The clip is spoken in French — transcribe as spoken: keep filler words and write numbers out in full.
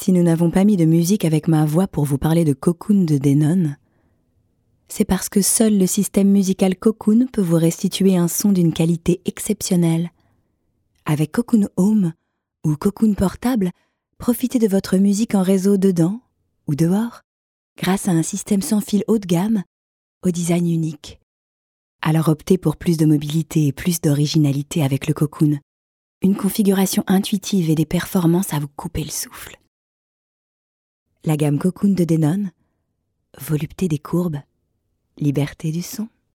Si nous n'avons pas mis de musique avec ma voix pour vous parler de Cocoon de Denon, c'est parce que seul le système musical Cocoon peut vous restituer un son d'une qualité exceptionnelle. Avec Cocoon Home ou Cocoon Portable, profitez de votre musique en réseau dedans ou dehors, grâce à un système sans fil haut de gamme au design unique. Alors optez pour plus de mobilité et plus d'originalité avec le Cocoon. Une configuration intuitive et des performances à vous couper le souffle. La gamme Cocoon de Denon, volupté des courbes, liberté du son.